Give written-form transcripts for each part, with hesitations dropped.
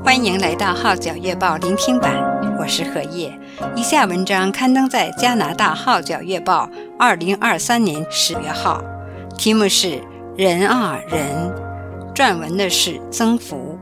欢迎来到号角月报聆听版，我是何叶。以下文章刊登在加拿大号角月报2023年10月号，题目是人啊人，撰文的是曾福。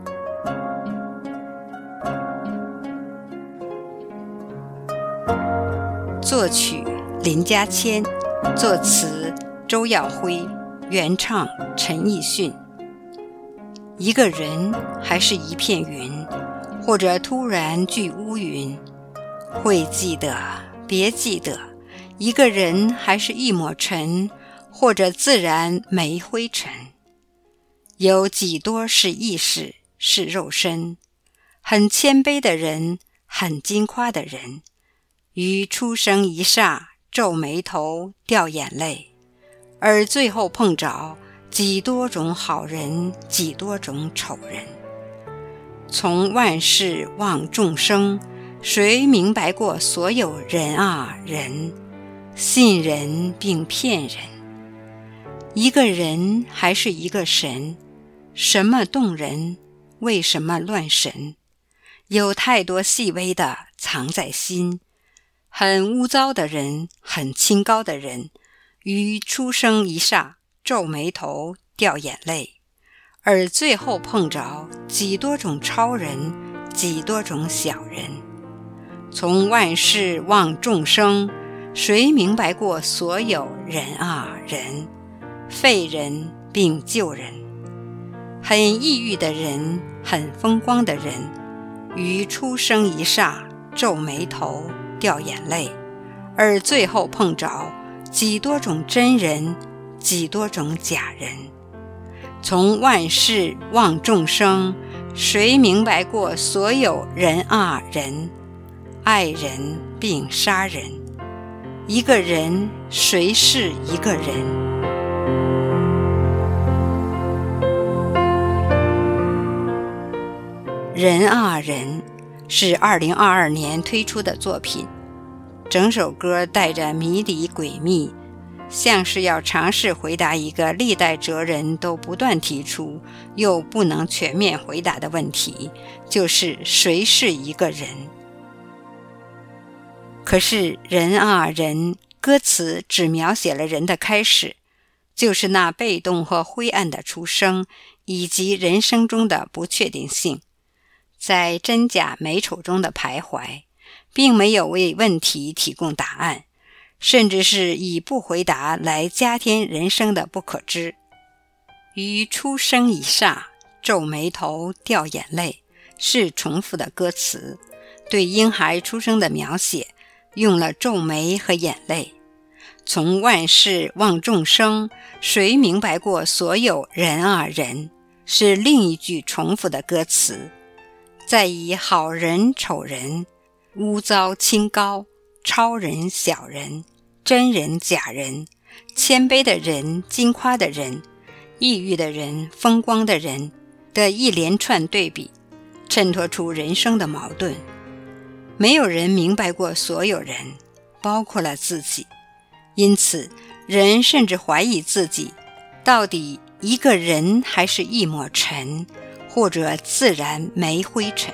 作曲林家谦，作词周耀辉，原唱陈奕迅。一个人还是一片云，或者突然聚乌云，会记得别记得，一个人还是一抹尘，或者自然没灰尘。有几多是意识，是肉身，很谦卑的人，很矜夸的人，于出生一霎皱眉头掉眼泪，而最后碰着几多种好人，几多种丑人。从万事望众生，谁明白过所有人啊人，信人并骗人。一个人还是一个神，什么动人，为什么乱神？有太多细微的藏在心，很污糟的人，很清高的人，于出生一霎皱眉头掉眼泪，而最后碰着几多种超人，几多种小人。从万事望众生，谁明白过所有人啊人，废人并救人。很抑郁的人，很风光的人，于出生一霎皱眉头掉眼泪，而最后碰着几多种真人，几多种假人。从万事望众生，谁明白过所有人啊人，爱人并杀人。一个人谁是一个人？人啊人是2022年推出的作品，整首歌带着迷离诡秘，像是要尝试回答一个历代哲人都不断提出又不能全面回答的问题，就是谁是一个人。可是人啊人，歌词只描写了人的开始，就是那被动和灰暗的出生，以及人生中的不确定性，在真假美丑中的徘徊，并没有为问题提供答案，甚至是以不回答来加添人生的不可知。于出生一霎皱眉头掉眼泪是重复的歌词，对婴孩出生的描写用了皱眉和眼泪。从万事望众生，谁明白过所有人啊人，是另一句重复的歌词，在以好人丑人，污糟清高，超人小人，真人假人，谦卑的人，矜夸的人，抑郁的人，风光的人的一连串对比，衬托出人生的矛盾。没有人明白过所有人，包括了自己，因此人甚至怀疑自己到底一个人还是一抹尘，或者自然没灰尘。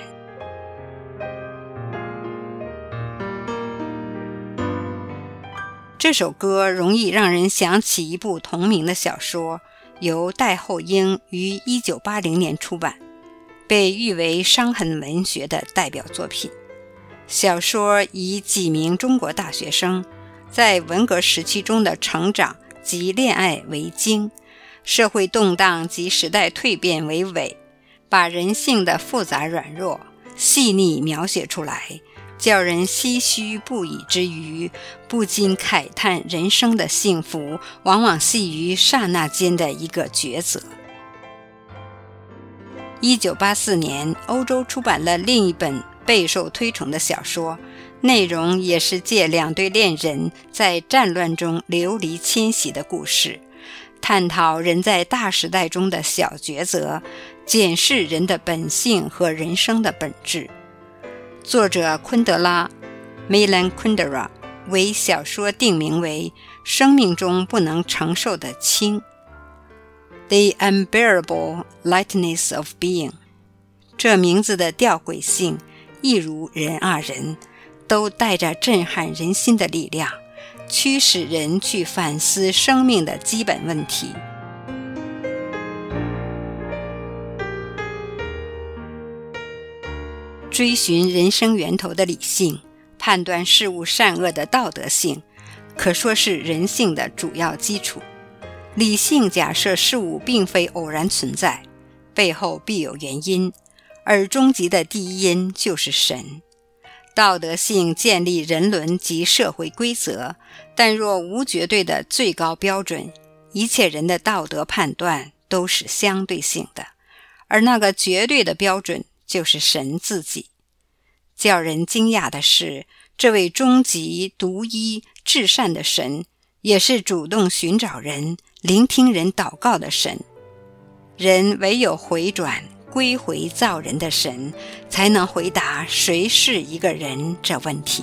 这首歌容易让人想起一部同名的小说，由戴厚英于1980年出版，被誉为伤痕文学的代表作品。小说以几名中国大学生在文革时期中的成长及恋爱为经，社会动荡及时代蜕变为纬，把人性的复杂软弱细腻描写出来，叫人唏嘘不已之余，不禁慨叹人生的幸福往往系于刹那间的一个抉择。1984年，欧洲出版了另一本备受推崇的小说，内容也是借两对恋人在战乱中流离迁徙的故事，探讨人在大时代中的小抉择，检视人的本性和人生的本质。作者昆德拉 Milan Kundera 为小说定名为生命中不能承受的轻 The Unbearable Lightness of Being， 这名字的吊诡性，一如人啊人，都带着震撼人心的力量，驱使人去反思生命的基本问题。追寻人生源头的理性，判断事物善恶的道德性，可说是人性的主要基础。理性假设事物并非偶然存在，背后必有原因，而终极的第一因就是神。道德性建立人伦及社会规则，但若无绝对的最高标准，一切人的道德判断都是相对性的，而那个绝对的标准就是神自己。叫人惊讶的是，这位终极、独一、至善的神，也是主动寻找人、聆听人祷告的神。人唯有回转归回造人的神，才能回答谁是一个人这问题。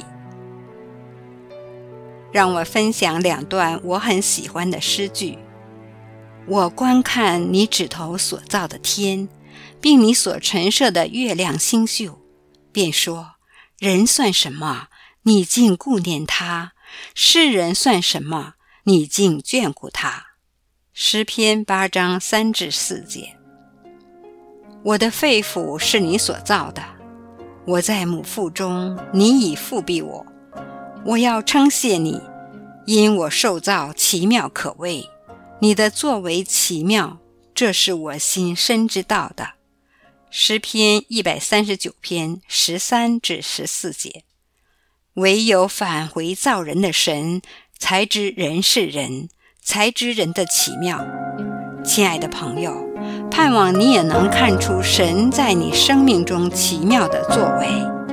让我分享2段我很喜欢的诗句。我观看你指头所造的天，并你所陈设的月亮星宿，便说，人算什么，你竟顾念他；世人算什么，你竟眷顾他。诗篇8章3至4节。我的肺腑是你所造的，我在母腹中，你已复庇我。我要称谢你，因我受造奇妙可畏，你的作为奇妙，这是我心深知道的。诗篇139篇13至14节。唯有返回造人的神，才知人是人，才知人的奇妙。亲爱的朋友，盼望你也能看出神在你生命中奇妙的作为。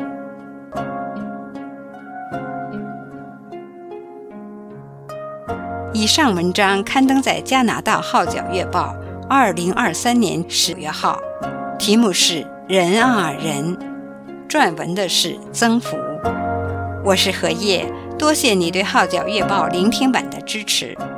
以上文章刊登在加拿大号角月报2023年10月号，题目是人啊人，撰文的是曾福。我是何叶，多谢你对号角月报聆听版的支持。